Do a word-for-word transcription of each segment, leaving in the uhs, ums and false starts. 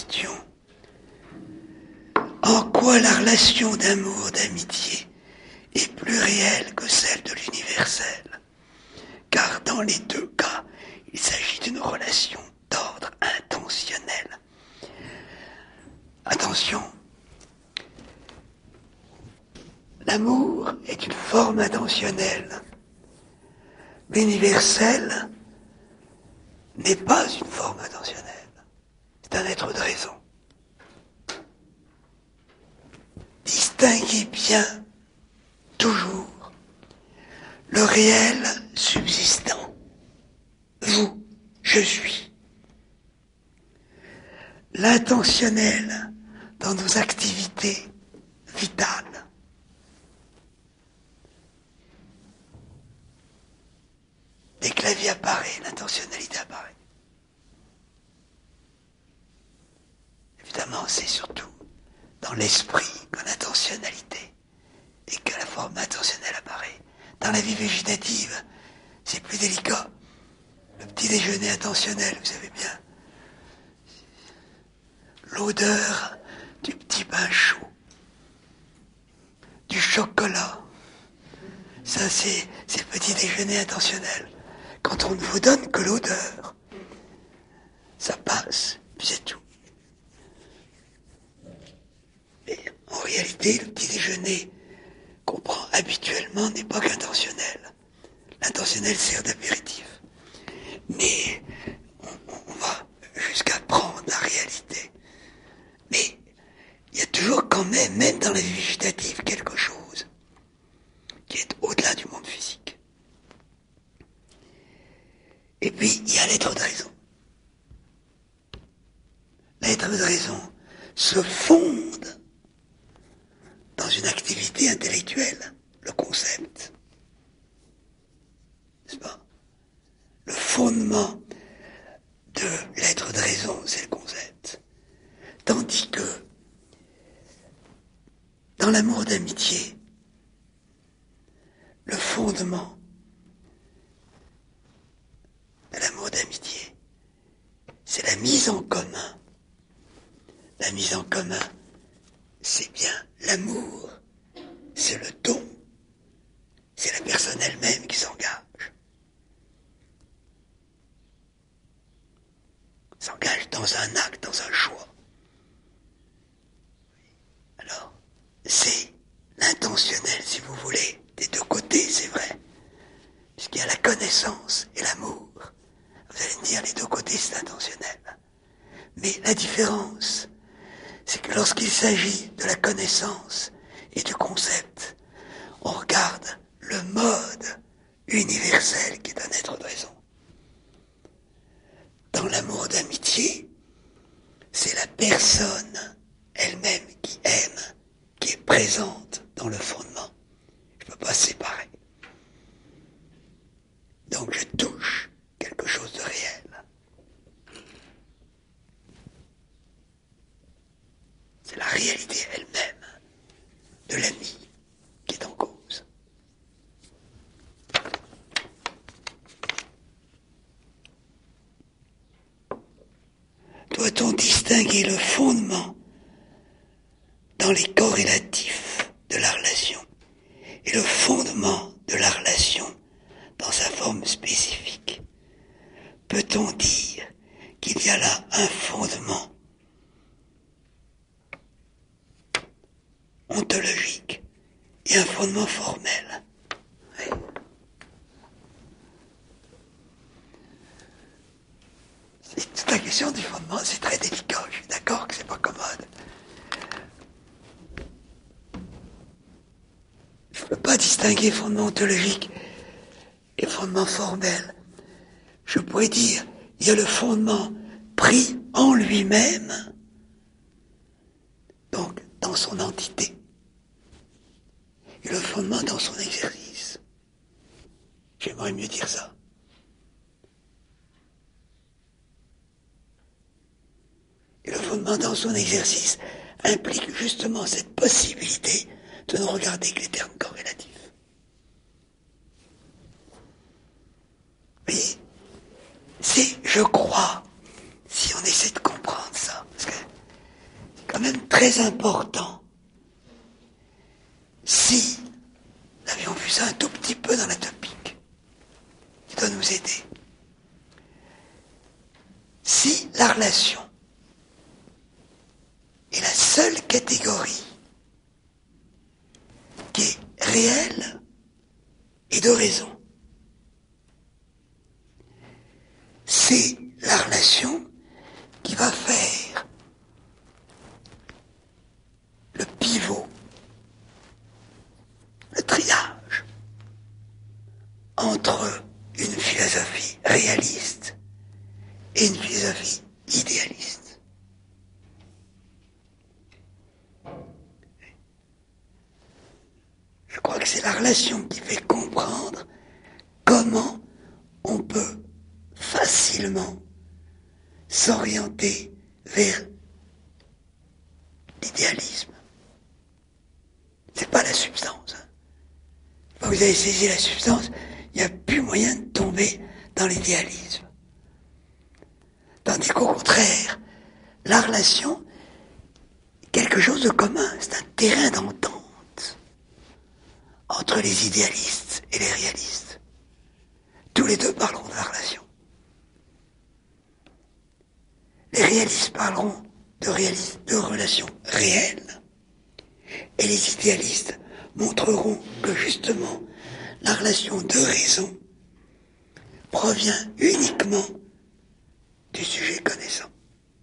question. En quoi la relation d'amour, d'amitié est plus réelle que celle de l'universel? Car dans les deux cas, il s'agit d'une relation d'ordre intentionnel. Attention, l'amour est une forme intentionnelle. L'universel n'est pas une forme intentionnelle. C'est un être de raison. Distinguez bien, toujours, le réel subsistant. Vous, je suis. L'intentionnel dans nos activités vitales. Dès que la vie apparaît, l'intentionnalité apparaît. Évidemment, c'est surtout dans l'esprit que l'intentionnalité et que la forme intentionnelle apparaît. Dans la vie végétative, c'est plus délicat. Le petit déjeuner intentionnel, vous savez bien. L'odeur du petit pain chaud, du chocolat. Ça, c'est, c'est le petit déjeuner intentionnel. Quand on ne vous donne que l'odeur, ça passe, puis c'est tout. Et en réalité, le petit déjeuner qu'on prend habituellement n'est pas qu'intentionnel. L'intentionnel sert d'apéritif. Mais on, on va jusqu'à prendre la réalité. Mais il y a toujours quand même, même dans la vie végétative, quelque chose qui est au-delà du monde physique. Et puis, il y a l'être de raison. L'être de raison se fonde dans une activité intellectuelle, le concept. N'est-ce pas? Le fondement de l'être de raison, c'est le concept. Tandis que, dans l'amour d'amitié, le fondement de l'amour d'amitié, c'est la mise en commun. La mise en commun, c'est bien l'amour, c'est le don, c'est la personne elle-même qui s'engage. S'engage dans un acte, dans un choix. Alors, c'est l'intentionnel, si vous voulez, des deux côtés, c'est vrai. Puisqu'il y a la connaissance et l'amour. Vous allez me dire, les deux côtés, c'est intentionnel. Mais la différence, c'est que lorsqu'il s'agit de la connaissance et du concept, on regarde le mode universel qui est un être de raison. Dans l'amour d'amitié, c'est la personne elle-même qui aime, qui est présente dans le fondement. Je ne peux pas séparer. Donc je touche quelque chose de réel. C'est la réalité elle-même de l'ami qui est en cause. Doit-on distinguer le fondement dans les corrélatifs de la relation et le fondement de la relation dans sa forme spécifique? Peut-on dire qu'il y a là un fondement ontologique et un fondement formel? Oui. C'est toute la question du fondement, c'est très délicat, je suis d'accord que c'est pas commode. Je ne peux pas distinguer fondement ontologique et fondement formel. Je pourrais dire, il y a le fondement pris en lui-même, donc dans son entité, et le fondement dans son exercice. J'aimerais mieux dire ça. Et le fondement dans son exercice implique justement cette possibilité de ne regarder que les termes corrélatifs. Mais c'est, je crois, si on essaie de comprendre ça, parce que très important, si nous avions vu ça un tout petit peu dans la topique, qui doit nous aider, si la relation est la seule catégorie qui est réelle et de raison, c'est la relation qui va faire le pivot, le triage entre une philosophie réaliste et une philosophie idéaliste. Je crois que c'est la relation qui fait comprendre comment on peut facilement s'orienter vers l'idéalisme. C'est pas la substance. Hein. Quand vous avez saisi la substance, il n'y a plus moyen de tomber dans l'idéalisme. Tandis qu'au contraire, la relation est quelque chose de commun, c'est un terrain d'entente entre les idéalistes et les réalistes. Tous les deux parleront de la relation. Les réalistes parleront de, réalisme, de relations réelles, et les idéalistes montreront que justement la relation de raison provient uniquement du sujet connaissant.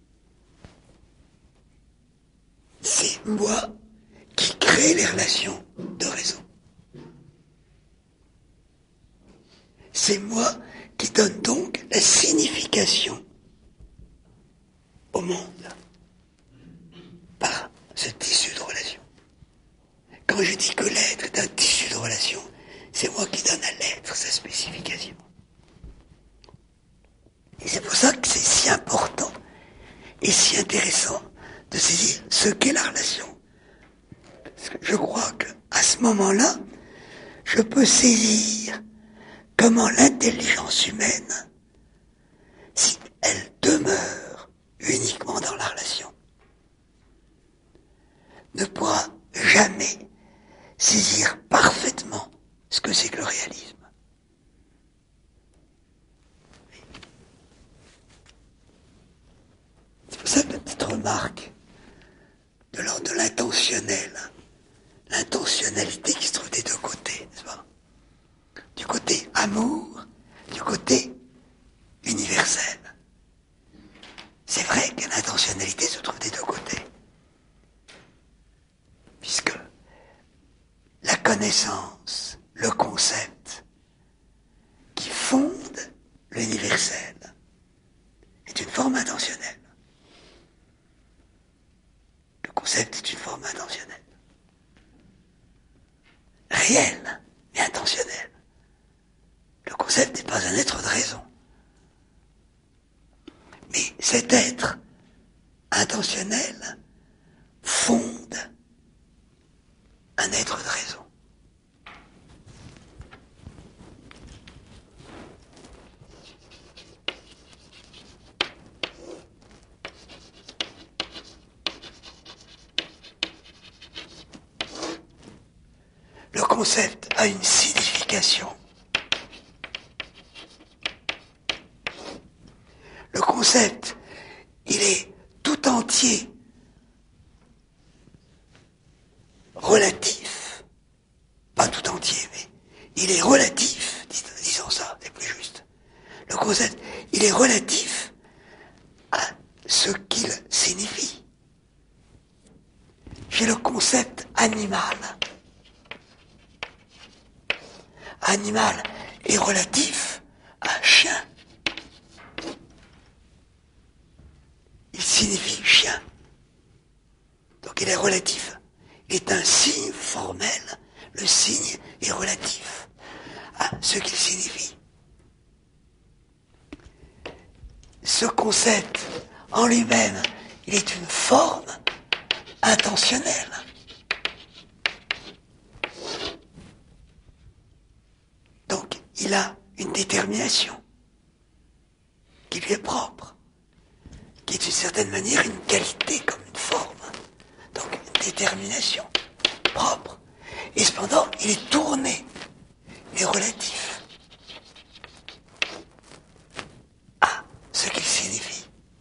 C'est moi qui crée les relations de raison. C'est moi qui donne donc la signification au monde par ce tissu de relation. Quand je dis que l'être est un tissu de relation, c'est moi qui donne à l'être sa spécification. Et c'est pour ça que c'est si important et si intéressant de saisir ce qu'est la relation. Parce que je crois qu'à ce moment-là, je peux saisir comment l'intelligence humaine, si elle demeure uniquement dans la relation, ne pourra jamais saisir parfaitement ce que c'est que le réalisme. C'est pour ça que la petite remarque de l'ordre de l'intentionnel, l'intentionnalité qui se trouve des deux côtés, n'est-ce pas? Du côté amour, du côté universel. C'est vrai que l'intentionnalité se trouve des deux côtés. Puisque la connaissance, le concept qui fonde l'universel est une forme intentionnelle. Le concept est une forme intentionnelle. Réelle, mais intentionnelle. Le concept n'est pas un être de raison. Mais cet être intentionnel fonde un être de raison. Le concept a une signification. Le concept, il est tout entier relatif. Pas tout entier, mais il est relatif, disons ça, c'est plus juste. Le concept, il est relatif à ce qu'il signifie. J'ai le concept animal. Animal est relatif à chien. Il signifie chien. Donc il est relatif. Il est un signe formel. Le signe est relatif à ce qu'il signifie. Ce concept, en lui-même, il est une forme intentionnelle. Donc, il a une détermination qui lui est propre, qui est d'une certaine manière une qualité comme une forme détermination propre. Et cependant, il est tourné, il est relatif à ce qu'il signifie.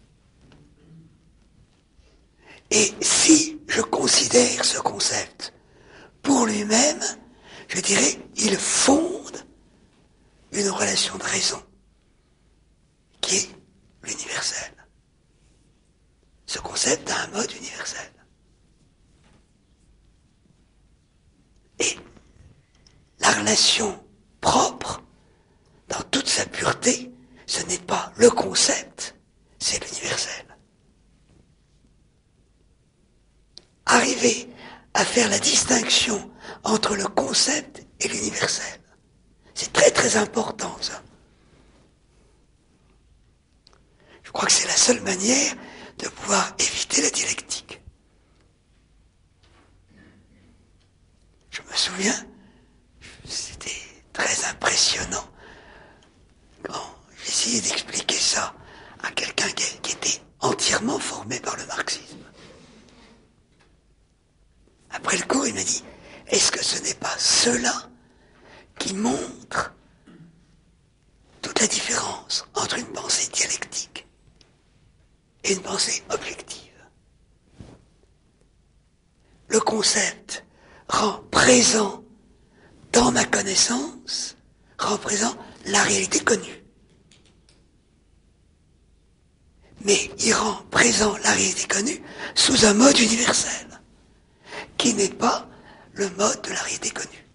Et si je considère ce concept pour lui-même, je dirais, il fonde une relation de raison qui est l'universel. Ce concept a un mode universel. Et la relation propre, dans toute sa pureté, ce n'est pas le concept, c'est l'universel. Arriver à faire la distinction entre le concept et l'universel, c'est très très important ça. Je crois que c'est la seule manière de pouvoir éviter la dialectique. Je me souviens, c'était très impressionnant quand j'essayais d'expliquer ça à quelqu'un qui, qui était entièrement formé par le marxisme. Après le cours, il m'a dit, est-ce que ce n'est pas cela qui montre toute la différence entre une pensée dialectique et une pensée objective? Le concept rend présent dans ma connaissance, rend présent la réalité connue. Mais il rend présent la réalité connue sous un mode universel, qui n'est pas le mode de la réalité connue.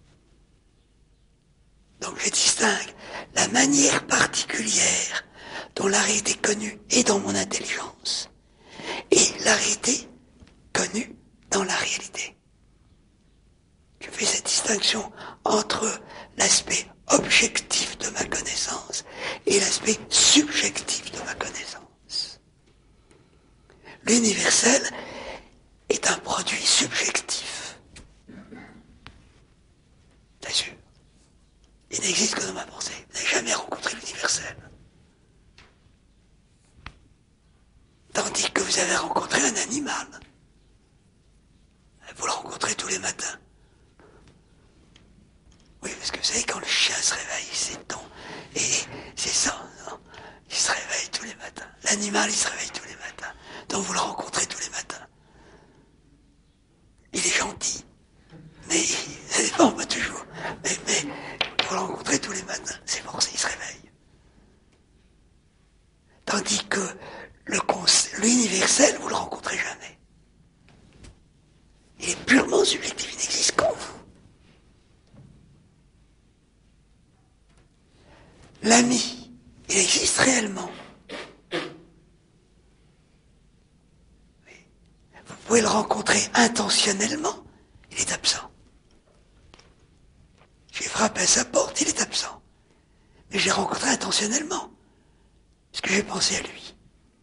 Donc je distingue la manière particulière dont la réalité connue est dans mon intelligence et la réalité connue dans la réalité. Je fais cette distinction entre l'aspect objectif de ma connaissance et l'aspect subjectif de ma connaissance. L'universel est un produit subjectif. C'est sûr. Il n'existe que dans ma pensée. Vous n'avez jamais rencontré l'universel. Tandis que vous avez rencontré un animal. Vous le rencontrez tous les matins. Oui, parce que vous savez, quand le chien se réveille, c'est ton. Et c'est ça, non? Il se réveille tous les matins. L'animal, il se réveille tous les matins. Donc vous le rencontrez tous les matins. Il est gentil. Mais, ça dépend pas toujours. Mais, mais, vous le rencontrez tous les matins. C'est pour ça qu'il se réveille. Tandis que le l'universel, vous le rencontrez jamais. Il est purement subjectif, il n'existe qu'en vous. L'ami, il existe réellement. Vous pouvez le rencontrer intentionnellement, il est absent. J'ai frappé à sa porte, il est absent. Mais j'ai rencontré intentionnellement, parce que j'ai pensé à lui.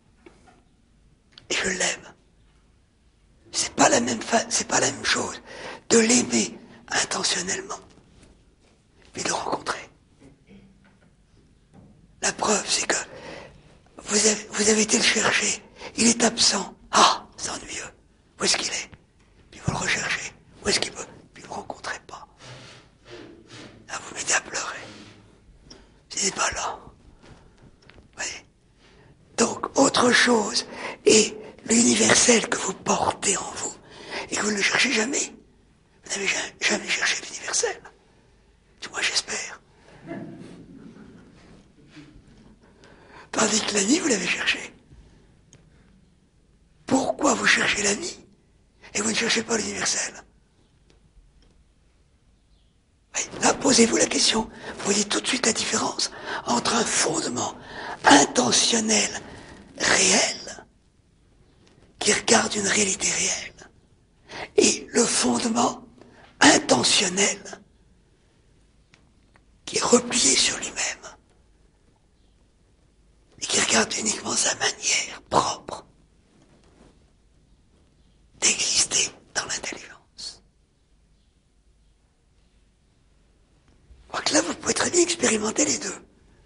Et je l'aime. C'est pas la même fa- c'est pas la même chose de l'aimer intentionnellement, mais de le rencontrer. La preuve, c'est que vous avez, vous avez été le chercher, il est absent. Ah, c'est ennuyeux. Où est-ce qu'il est? Puis vous le recherchez. Où est-ce qu'il peut? Puis vous ne le rencontrez pas. Là, vous mettez à pleurer. Il n'est pas là. Vous voyez? Donc, autre chose. Et l'universel que vous portez en vous, et que vous ne le cherchez jamais. Vous n'avez jamais cherché l'universel. Du moins, j'espère. Tandis que l'ami, vous l'avez cherché. Pourquoi vous cherchez l'ami et vous ne cherchez pas l'universel? Là, posez-vous la question. Vous voyez tout de suite la différence entre un fondement intentionnel réel, qui regarde une réalité réelle, et le fondement intentionnel, qui est replié sur lui-même, et qui regarde uniquement sa manière propre d'exister dans l'intelligence. Je crois que là, vous pouvez très bien expérimenter les deux.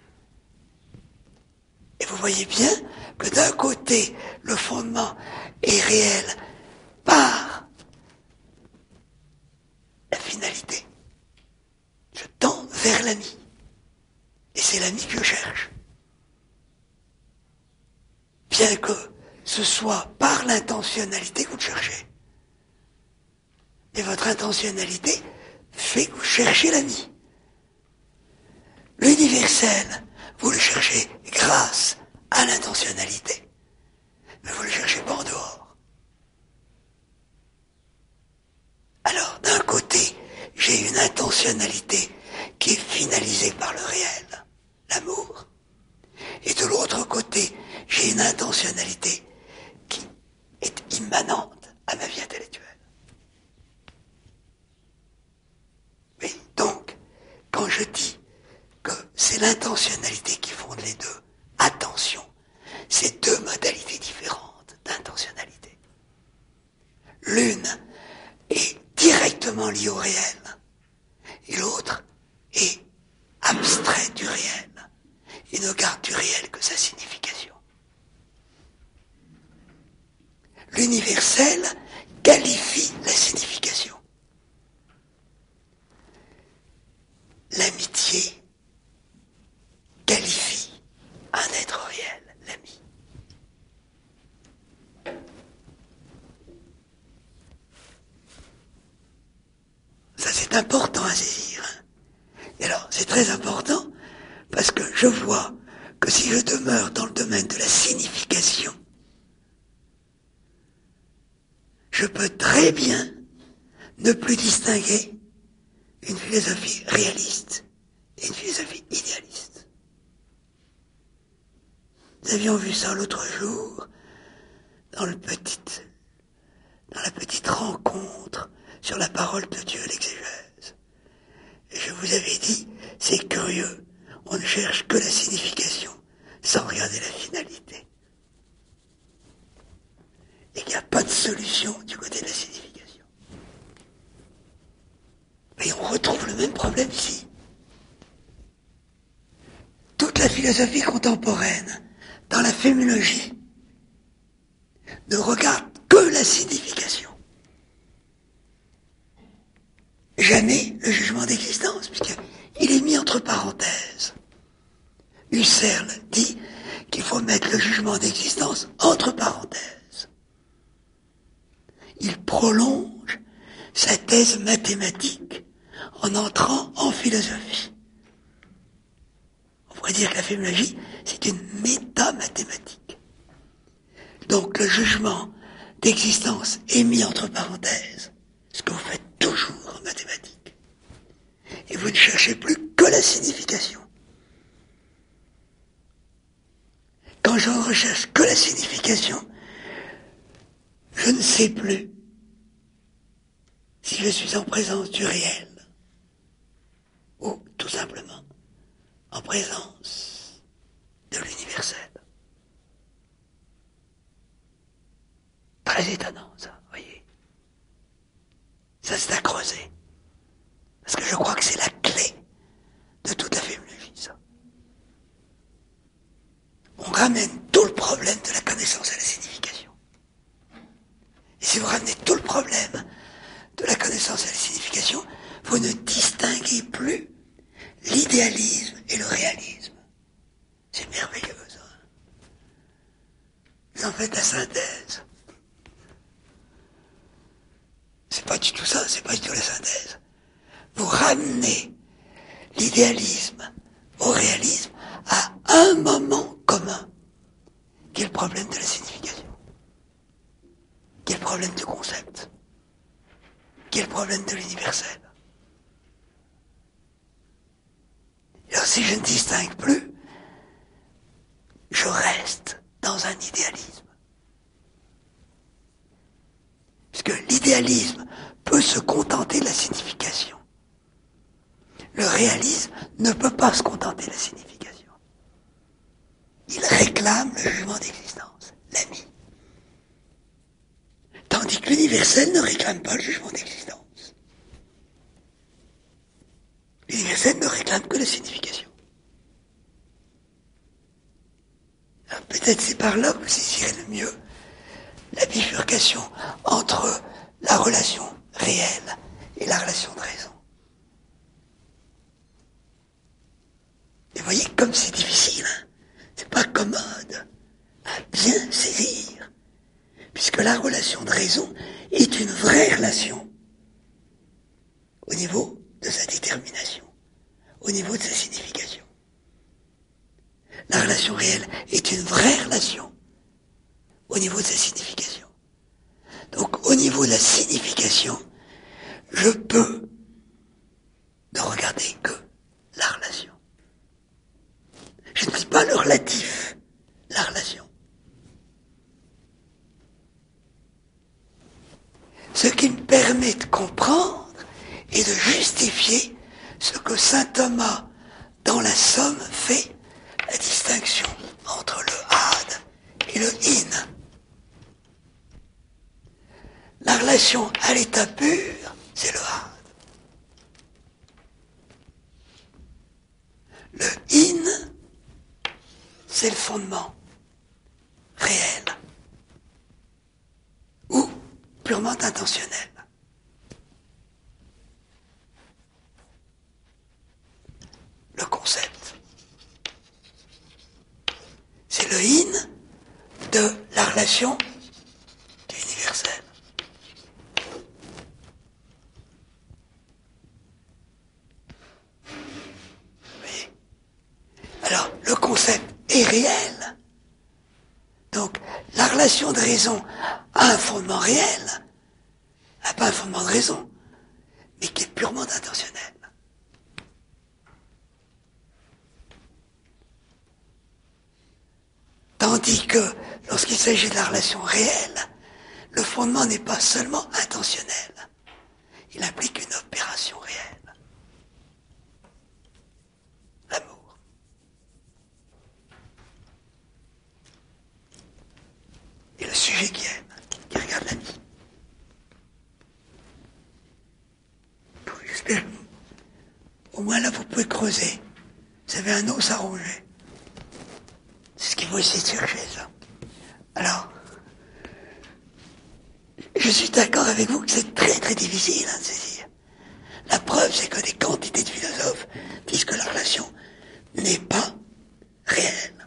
Et vous voyez bien que d'un côté, le fondement est réel par vers l'ami. Et c'est l'ami que je cherche. Bien que ce soit par l'intentionnalité que vous le cherchez. Et votre intentionnalité fait que vous cherchez l'ami. L'universel, vous le cherchez grâce à l'intentionnalité. Mais vous ne le cherchez pas en dehors. Alors, d'un côté, j'ai une intentionnalité qui est finalisée par le réel, l'amour. Et de l'autre côté, j'ai une intentionnalité qui est immanente à ma vie intellectuelle. Oui, donc, quand je dis que c'est l'intentionnalité qui fonde les deux, attention, c'est deux modalités différentes d'intentionnalité. L'une est directement liée au réel, et l'autre est abstraite du réel. Il ne garde du réel que sa signification. L'universel qualifie la signification. L'amitié qualifie un être réel, l'ami. Ça, c'est important à saisir. Et alors, c'est très important parce que je vois que si je demeure dans le domaine de la signification, je peux très bien ne plus distinguer une philosophie réaliste et une philosophie idéaliste. Nous avions vu ça l'autre jour dans, le petit, dans la petite rencontre sur la parole de Dieu, l'exégèse. Et je vous avais dit, c'est curieux, on ne cherche que la signification sans regarder la finalité. Et qu'il n'y a pas de solution du côté de la signification. Mais on retrouve le même problème ici. Toute la philosophie contemporaine, dans la féminologie, ne regarde que la signification. Jamais le jugement d'existence, puisqu'il est mis entre parenthèses. Husserl dit qu'il faut mettre le jugement d'existence entre parenthèses. Il prolonge sa thèse mathématique en entrant en philosophie. On pourrait dire que la féminologie, c'est une métamathématique. Donc le jugement d'existence est mis entre parenthèses, ce que vous faites toujours en mathématiques. Et vous ne cherchez plus que la signification. Quand je recherche que la signification, je ne sais plus si je suis en présence du réel ou tout simplement en présence de l'universel. Très étonnant ça, voyez. Ça c'est à creuser. Parce que je crois que c'est la clé de toute la féminologie, ça. On ramène tout le problème de la connaissance à la signification. Et si vous ramenez tout le problème de la connaissance à la signification, vous ne distinguez plus l'idéalisme et le réalisme. C'est merveilleux, ça. Vous en faites la synthèse. C'est pas du tout ça, c'est pas du tout la synthèse. Vous ramenez l'idéalisme au réalisme à un moment commun, qui est le problème de la signification, qui est le problème du concept, qui est le problème de l'universel. Alors si je ne distingue plus, je reste dans un idéalisme. Parce que l'idéalisme peut se contenter de la signification. Le réalisme ne peut pas se contenter de la signification. Il réclame le jugement d'existence, l'ami. Tandis que l'universel ne réclame pas le jugement d'existence. L'universel ne réclame que la signification. Alors peut-être c'est par là que vous saisirez le mieux la bifurcation entre la relation réelle et la relation de raison. vous voyez comme c'est difficile, hein, c'est pas commode à bien saisir, puisque la relation de raison est une vraie relation au niveau de sa détermination, au niveau de sa signification. La relation réelle est une vraie relation au niveau de sa signification. Donc au niveau de la signification, je peux ne regarder que la relation. Je ne dis pas le relatif, la relation. Ce qui me permet de comprendre et de justifier ce que saint Thomas, dans la Somme, fait la distinction entre le had et le in. La relation à l'état pur, c'est le had. Le in, c'est le fondement réel ou purement intentionnel. Le concept. C'est le in de la relation du universel. Oui. Alors, le concept est réel. Donc, la relation de raison a un fondement réel, n'a pas un fondement de raison, mais qui est purement intentionnel. Tandis que, lorsqu'il s'agit de la relation réelle, le fondement n'est pas seulement intentionnel, il implique une opération réelle. L'amour. Et le sujet qui aime, qui regarde la vie. J'espère que, au moins là, vous pouvez creuser. Vous avez un os à ronger. C'est ce qu'il faut essayer de chercher, ça. Alors, je suis d'accord avec vous que c'est très très difficile hein, de saisir. La preuve, c'est que des quantités de philosophes disent que la relation n'est pas réelle.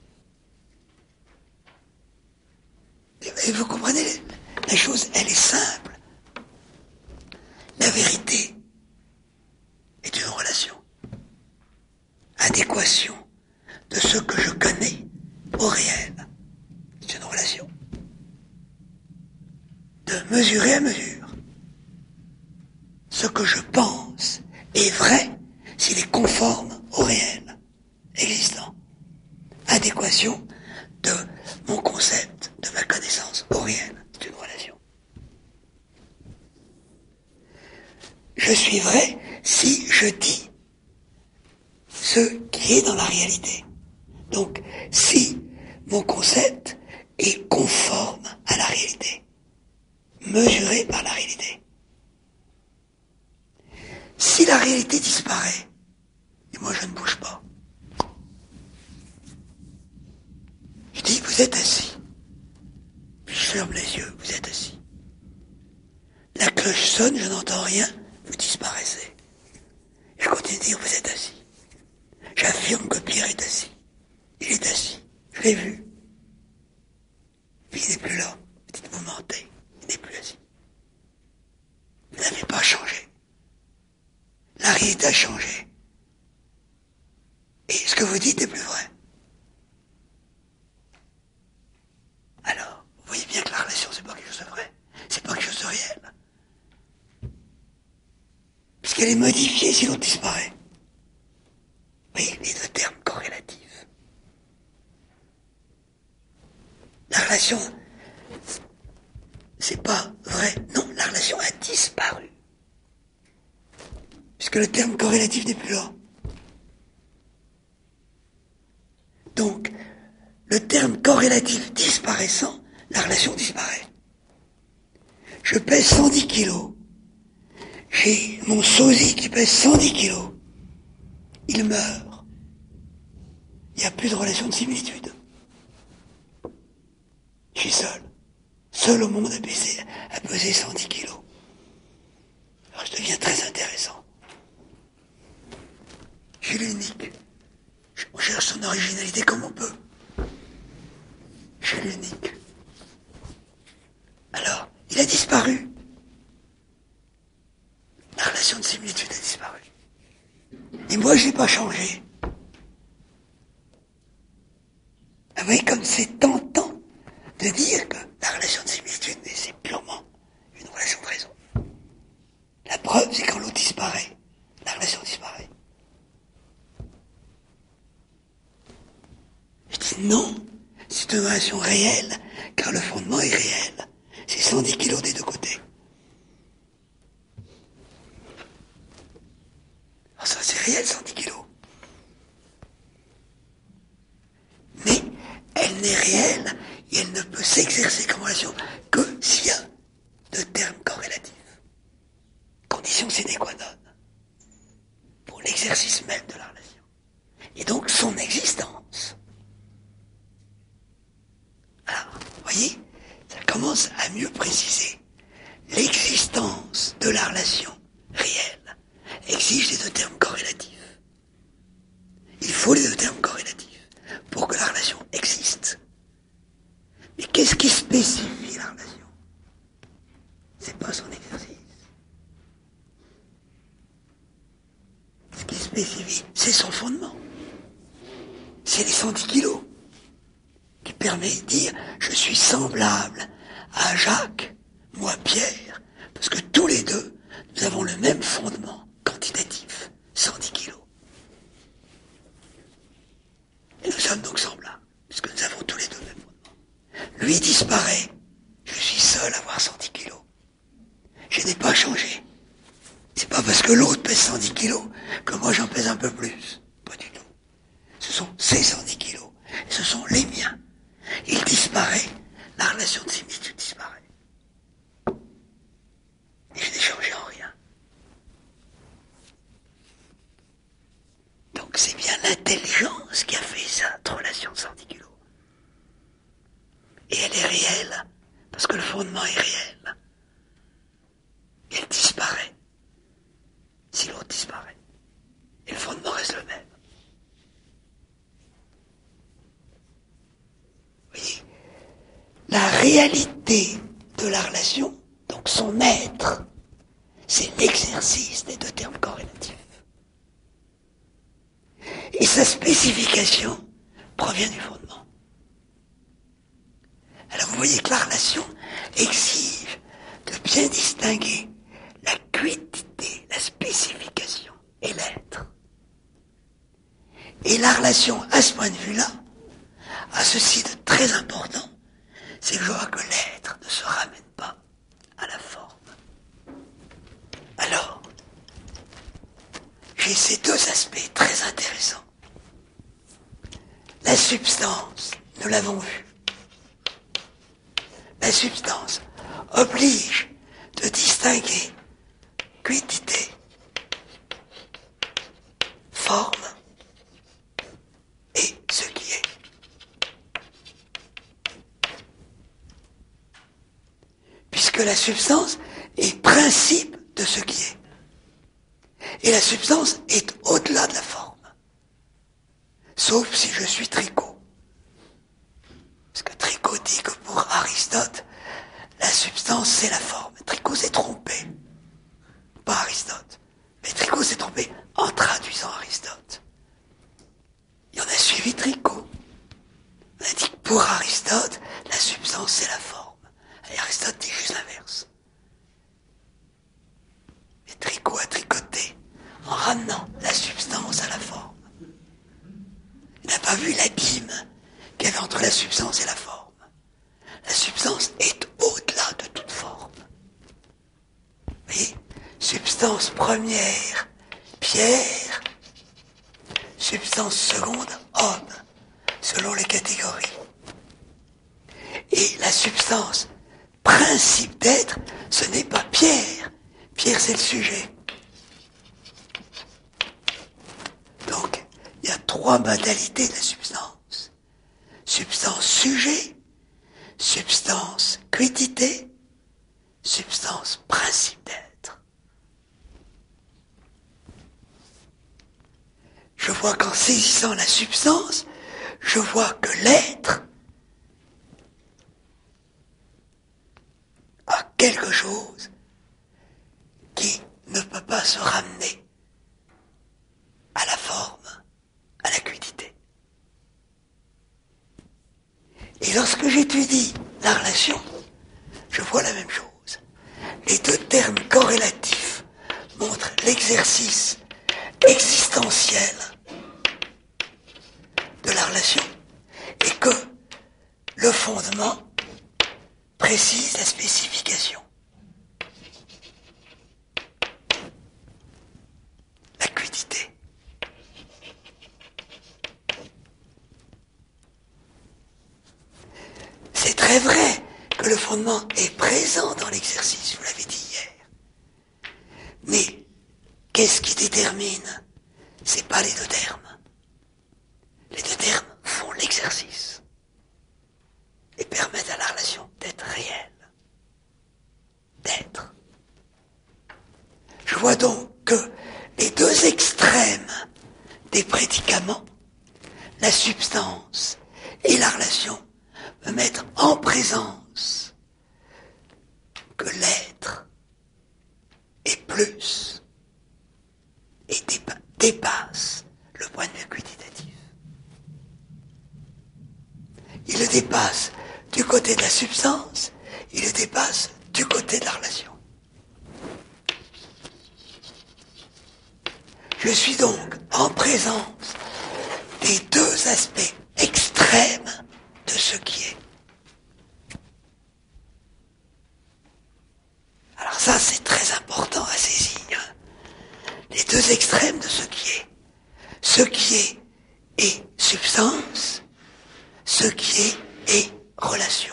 Et vous comprenez, la chose, elle est simple. La vérité est une relation. Adéquation de ce que je connais au réel. C'est une relation. De mesurer à mesure. Ce que je pense est vrai s'il est conforme au réel existant. Adéquation de mon concept, de ma connaissance au réel. C'est une relation. Je suis vrai si je dis ce qui est dans la réalité. Donc, si mon concept est conforme à la réalité, mesuré par la réalité. Si la réalité disparaît, et moi je ne bouge pas, je dis, vous êtes assis. Puis je ferme les yeux, vous êtes assis. La cloche sonne, je n'entends rien, vous disparaissez. Je continue de dire, vous êtes assis. J'affirme que Pierre est assis. Il est assis. Je l'ai vu. Puis il n'est plus là. Vous dites, vous mentez. Il n'est plus assis. Vous n'avez pas changé. La réalité a changé. Et ce que vous dites est plus vrai. Alors, vous voyez bien que la relation, c'est pas quelque chose de vrai. C'est pas quelque chose de réel. Puisqu'elle est modifiée si l'autre disparaît. Vous voyez, les deux termes corrélatifs. La relation, c'est pas vrai. Non, la relation a disparu. Puisque le terme corrélatif n'est plus là. Donc, le terme corrélatif disparaissant, la relation disparaît. Je pèse cent dix kilos. J'ai mon sosie qui pèse cent dix kilos. Il meurt. Il n'y a plus de relation de similitude. Je suis seul. Seul au monde à peser, à peser cent dix kilos. Alors je deviens très intéressant. Je suis l'unique son originalité comme on peut. Je suis l'unique. Alors, il a disparu. La relation de similitude a disparu. Et moi, je n'ai pas changé. Vous voyez, comme c'est tentant de dire que la relation de similitude, c'est purement une relation de raison. La preuve, c'est quand l'autre disparaît, la relation disparaît. Je dis non, c'est une relation réelle, car le fondement est réel. C'est cent dix kilos des deux côtés. Alors ça, c'est réel, cent dix kilos. Mais elle n'est réelle et elle ne peut s'exercer comme relation que s'il y a de termes corrélatifs. Condition sine qua non pour l'exercice même de la relation. Et donc son existence. Alors, vous voyez, ça commence à mieux préciser. L'existence de la relation réelle exige les deux termes corrélatifs. Il faut les deux termes corrélatifs pour que la relation existe. Mais qu'est-ce qui spécifie la relation? C'est pas son exercice. Ce qui spécifie, c'est son fondement. C'est les cent dix kilos qui permet de dire je suis semblable à Jacques, moi Pierre, parce que tous les deux, nous avons le même fondement quantitatif, cent dix kilos. Et nous sommes donc semblables, puisque nous avons tous les deux le même fondement. Lui disparaît, je suis seul à avoir cent dix kilos. Je n'ai pas changé. C'est pas parce que l'autre pèse cent dix kilos que moi j'en pèse un peu plus. Pas du tout. Ce sont ses cent dix kilos. Et ce sont les miens. Il disparaît. La relation de similitude disparaît. Et je n'ai changé en rien. Donc c'est bien l'intelligence qui a fait cette relation de cent dix kilos. Et elle est réelle, parce que le fondement est réel. Et elle disparaît. Si l'autre disparaît. Et le fondement reste le même. Vous voyez, la réalité de la relation, donc son être, c'est l'exercice des deux termes corrélatifs. Et sa spécification provient du fondement. Alors vous voyez que la relation exige de bien distinguer la quiétude, la spécification et l'être. Et la relation, à ce point de vue-là, a ceci de très important, c'est que je vois que l'être ne se ramène pas à la forme. Alors, j'ai ces deux aspects très intéressants. La substance, nous l'avons vu. La substance oblige de distinguer quiétude, forme et ce qui est. Puisque la substance est principe de ce qui est. Et la substance est au-delà de la forme. Sauf si je suis Tricot. Parce que Tricot dit que pour Aristote, la substance c'est la forme. Tricot s'est trompé. Pas Aristote. Mais Tricot s'est trompé en traduisant Aristote. Et on a suivi Tricot. On a dit que pour Aristote, la substance c'est la forme. Et Aristote dit juste l'inverse. Mais Tricot a tricoté en ramenant la substance à la forme. Il n'a pas vu l'abîme qu'il y avait entre la substance et la forme. La substance est au-delà de toute forme. Vous voyez, substance première, pierre, substance seconde, homme, selon les catégories. Et la substance, principe d'être, ce n'est pas pierre. Pierre, c'est le sujet. Donc, il y a trois modalités de la substance. Substance sujet, substance quiétude, substance principe d'être. je vois qu'en saisissant la substance, je vois que l'être a quelque chose qui ne peut pas se ramener à la forme, à la quiddité. Et lorsque j'étudie la relation, je vois la même chose. Les deux termes corrélatifs montrent l'exercice existentiel de la relation et que le fondement précise la spécification. La quiddité. C'est très vrai que le fondement est présent dans l'exercice, vous l'avez dit hier. Mais qu'est-ce qui détermine? C'est pas les deux termes. Les deux termes font l'exercice et permettent à la relation d'être réelle, d'être. Je vois donc que les deux extrêmes des prédicaments, la substance et la relation, me mettent en présence que l'être est plus et dépa- dépasse le point de vue quantitatif. Il le dépasse du côté de la substance, il le dépasse du côté de la relation. Je suis donc en présence des deux aspects extrêmes de ce qui est. Alors ça, c'est très important à saisir. Les deux extrêmes de ce qui est. Ce qui est est substance, ce qui est est relation.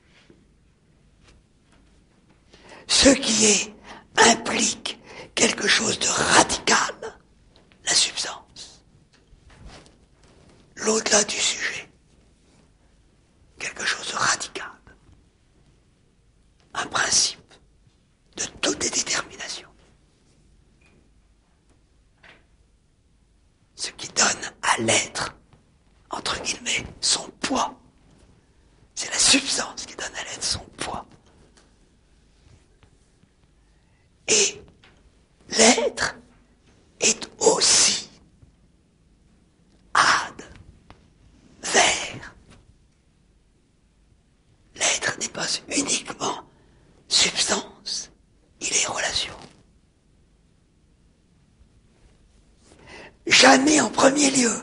Ce qui est implique quelque chose de radical, la substance. L'au-delà du sujet. Quelque chose de radical. Un principe de toutes les déterminations. Ce qui donne à l'être, entre guillemets, son poids. C'est la substance qui donne à l'être son poids. Et l'être est aussi ad, vers. L'être n'est pas uniquement substance, il est relation. Jamais en premier lieu.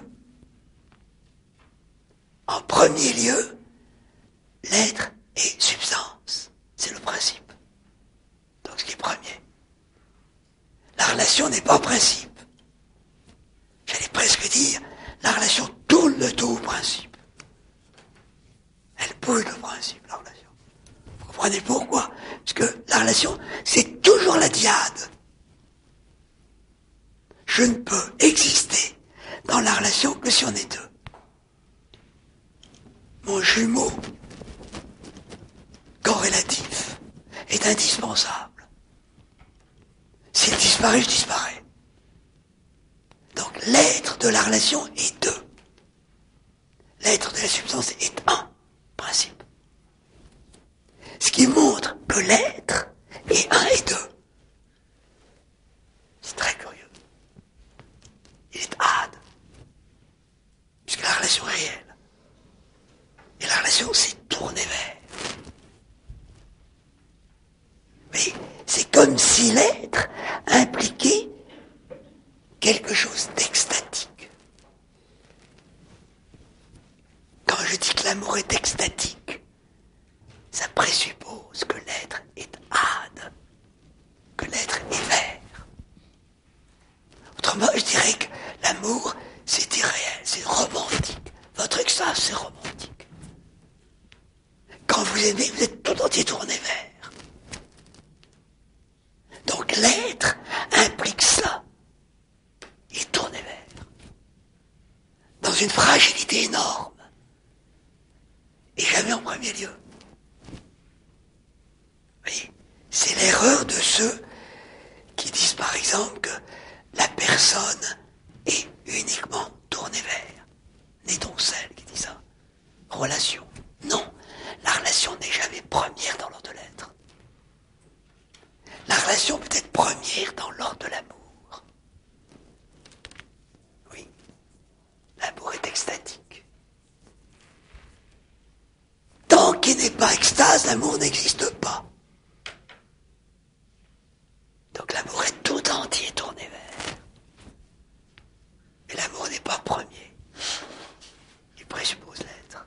En premier lieu, l'être est substance. C'est le principe. Donc ce qui est premier. La relation n'est pas principe. J'allais presque dire, la relation tourne le dos au principe. Elle bouge le principe, la relation. Vous comprenez pourquoi? Parce que la relation, c'est toujours la dyade. Je ne peux exister dans la relation que si on est deux. Mon jumeau corrélatif est indispensable. S'il disparaît, je disparais. Donc l'être de la relation est deux. L'être de la substance est un principe. Ce qui montre que l'être est un et deux. C'est très curieux. Il est ad. Puisque la relation est réelle. Et la relation s'est tournée vers. Mais c'est comme si l'être impliquait quelque chose d'extatique. Quand je dis que l'amour est extatique, ça présuppose que l'être est ad, que l'être est vers. Autrement, je dirais que l'amour, c'est irréel, c'est romantique. Votre extase, c'est romantique. Quand vous aimez, vous êtes tout entier tourné vers. Donc l'être implique ça. Il est tourné vers. Dans une fragilité énorme. Et jamais en premier lieu. Oui, c'est l'erreur de ceux qui disent par exemple que la personne est uniquement relation. Non, la relation n'est jamais première dans l'ordre de l'être. La relation peut être première dans l'ordre de l'amour. Oui, l'amour est extatique. Tant qu'il n'est pas extase, l'amour n'existe pas. Donc l'amour est tout entier tourné vers. Mais l'amour n'est pas premier. Il présuppose l'être.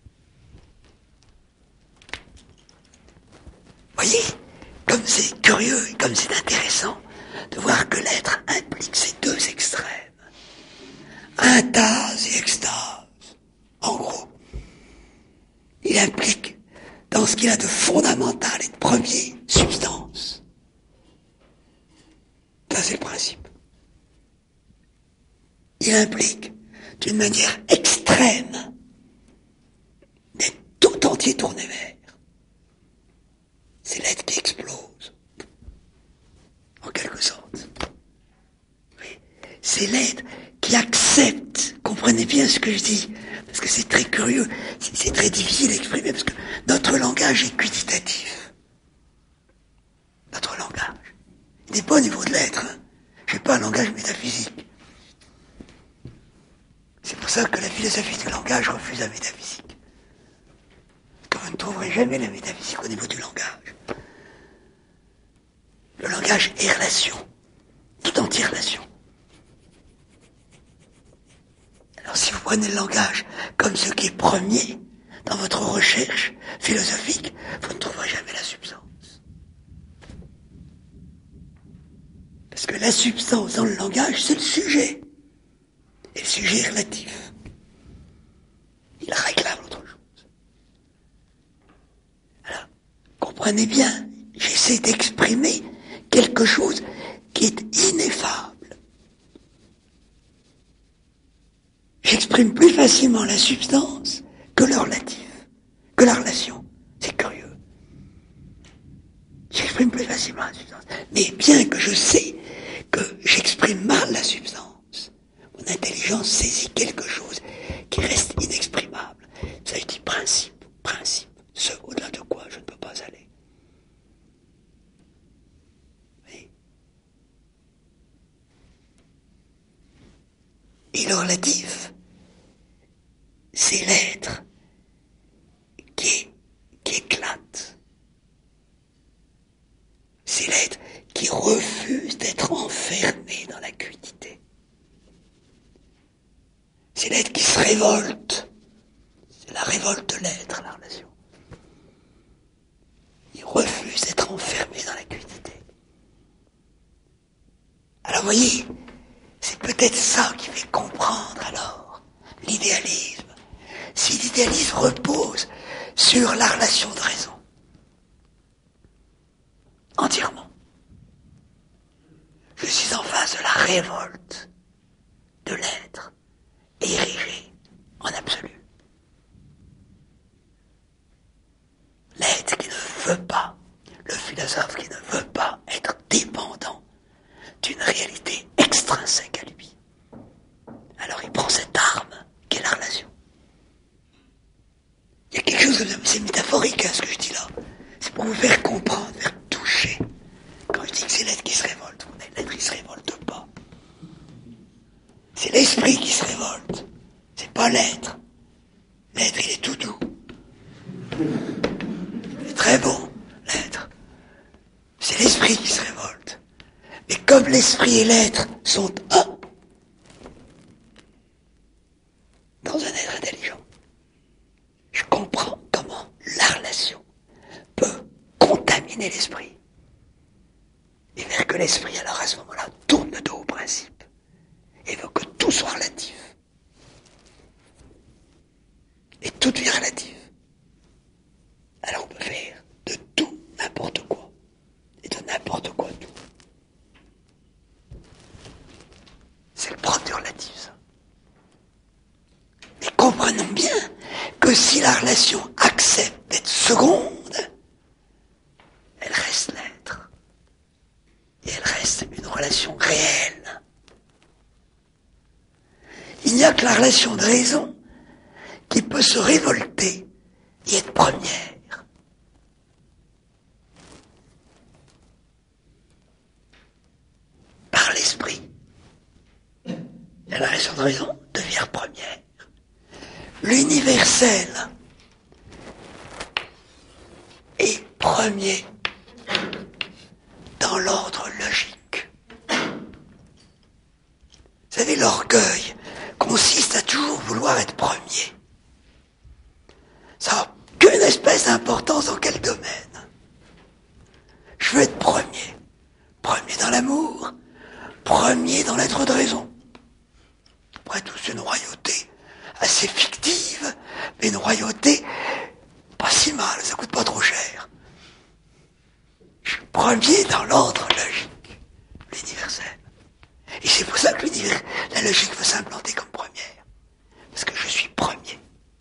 Voyez, comme c'est curieux et comme c'est intéressant de voir que l'être implique ces deux extrêmes. Intase et extase. En gros, il implique dans ce qu'il a de fondamental et de premier, substance. Ça, c'est le principe. Il implique, d'une manière extrême, d'être tout entier tourné vers. C'est l'être qui explose, en quelque sorte. Oui. C'est l'être qui accepte, comprenez bien ce que je dis, parce que c'est très curieux, c'est, c'est très difficile à exprimer, parce que notre langage est quantitatif. Notre langage. Il n'est pas au niveau de l'être. Hein. Je n'ai pas un langage métaphysique. C'est pour ça que la philosophie du langage refuse la métaphysique. Parce que vous ne trouverez jamais la métaphysique au niveau du langage. Le langage est relation. Tout entier relation. Alors si vous prenez le langage comme ce qui est premier dans votre recherche philosophique, vous ne trouverez jamais la substance. Parce que la substance dans le langage, c'est le sujet. Et le sujet est relatif. Il réclame autre chose. Alors, comprenez bien, j'essaie d'exprimer quelque chose qui est ineffable. J'exprime plus facilement la substance que le relatif, que la relation. C'est curieux. J'exprime plus facilement la substance. Mais bien que je sais que j'exprime mal la substance, mon intelligence saisit quelque chose qui reste inexprimable. Ça, je dis principe, principe, ce au-delà de quoi je ne peux pas aller. Oui. Et le relatif, c'est l'être qui, qui éclate. C'est l'être qui refuse d'être enfermé dans la cuidité. C'est l'être qui se révolte. C'est la révolte de l'être, la relation. Il refuse d'être enfermé dans la cuidité. Alors vous voyez, c'est peut-être ça qui fait comprendre alors l'idéalisme. Si l'idéalisme repose sur la relation de raison, entièrement. Je suis en face de la révolte de l'être érigé en absolu. L'être qui ne veut pas, le philosophe qui ne veut pas être dépendant d'une réalité extrinsèque à lui. Alors il prend cette arme qu'est la relation. Il y a quelque chose comme ça, mais c'est métaphorique hein, ce que je dis là. C'est pour vous faire comprendre, faire toucher. Quand je dis que c'est l'être qui se révolte, l'être il se révolte pas. C'est l'esprit qui se révolte. C'est pas l'être. L'être il est tout doux. Il est très bon, l'être. C'est l'esprit qui se révolte. Mais comme l'esprit et l'être sont un dans un être intelligent, je comprends comment la relation peut contaminer l'esprit. Et faire que l'esprit, alors à ce moment-là, tourne le dos au principe. Et veut que tout soit relatif. Et tout devient relatif. Alors on peut faire de tout n'importe quoi. Et de n'importe quoi tout. C'est le propre du relatif, ça. Mais comprenons bien que si la relation accepte d'être seconde, elle reste l'être. Et elle reste une relation réelle. Il n'y a que la relation de raison qui peut se révolter et être première. Par l'esprit. La narration de raison devient première. L'universel est premier dans l'ordre logique. Vous savez, l'orgueil consiste à toujours vouloir être premier. Ça n'a aucune espèce d'importance dans quel domaine. Je veux être premier. Premier dans l'amour, premier dans l'être de raison. Après tout, c'est une royauté assez fictive, mais une royauté pas si mal, ça coûte pas trop cher. Je suis premier dans l'ordre logique, l'universel. Et c'est pour ça que la logique veut s'implanter comme première. Parce que je suis premier.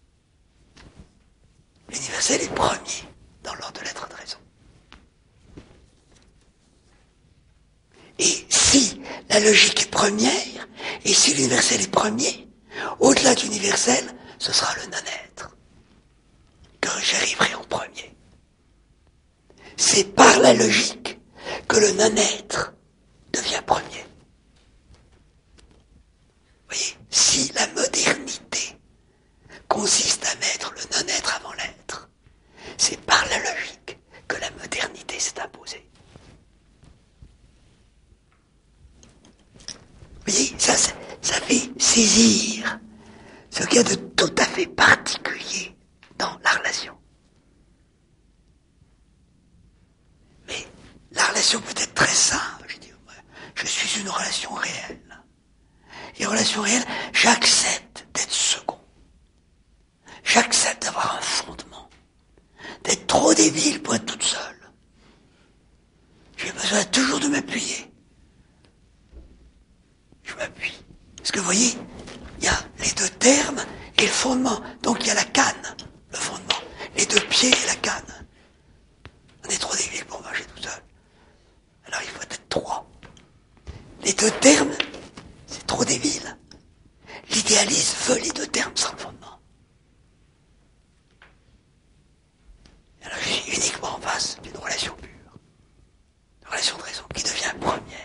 L'universel est premier dans l'ordre de l'être de raison. Et si la logique est première, et si l'universel est premier, au-delà de l'universel, ce sera le non-être que j'arriverai en premier. C'est par la logique que le non-être devient premier. Vous voyez, si la modernité consiste à mettre le non-être avant l'être, c'est par la logique que la modernité s'est imposée. Vous voyez, ça, ça, ça fait saisir ce qu'il y a de tout à fait particulier dans la relation. Mais la relation peut être très simple. Je dis, je suis une relation réelle. Et relation réelle, j'accepte d'être second. J'accepte d'avoir un fondement. D'être trop débile pour être toute seule. J'ai besoin toujours de m'appuyer. Je m'appuie. Parce que vous voyez, il y a les deux termes et le fondement. Donc il y a la canne, le fondement. Les deux pieds et la canne. On est trop débile pour marcher tout seul. Alors il faut être trois. Les deux termes, c'est trop débile. L'idéaliste veut les deux termes sans le fondement. Alors je suis uniquement en face d'une relation pure. Une relation de raison qui devient première.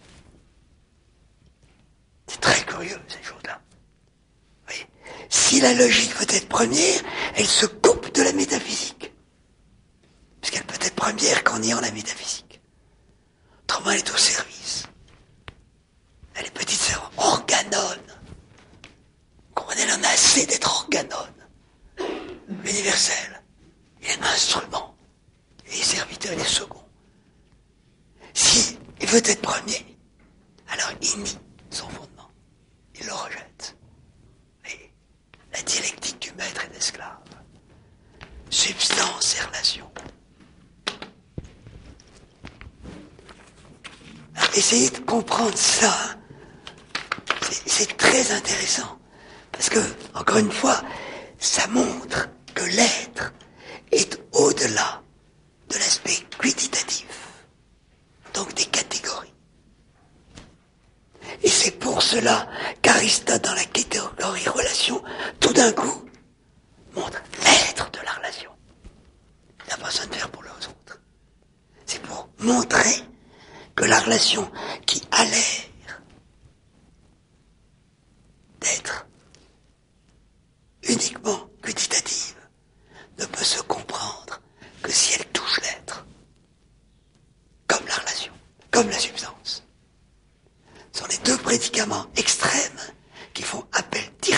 C'est très curieux, ces choses-là. Vous voyez, si la logique peut être première, elle se coupe de la métaphysique. Puisqu'elle peut être première qu'en niant la métaphysique. Autrement, elle est au service. Elle est petite sœur organone. Vous comprenez, elle en a assez d'être organone. L'universel, il est un instrument. Il est serviteur, il est second. Si il veut être premier, alors il nie son fondement. Il le rejette. Et la dialectique du maître et de l'esclave. Substance et relation. Alors, essayez de comprendre ça. C'est, c'est très intéressant. Parce que, encore une fois, ça montre que l'être est au-delà de l'aspect quantitatif. Donc des catégories. Et c'est pour cela qu'Aristote, dans la catégorie relation, tout d'un coup, montre l'être de la relation. Il n'a pas besoin de faire pour les autres. C'est pour montrer que la relation qui a l'air d'être uniquement quantitative ne peut se comprendre que si elle touche l'être. Comme la relation, comme la substance. Ce sont les deux prédicaments extrêmes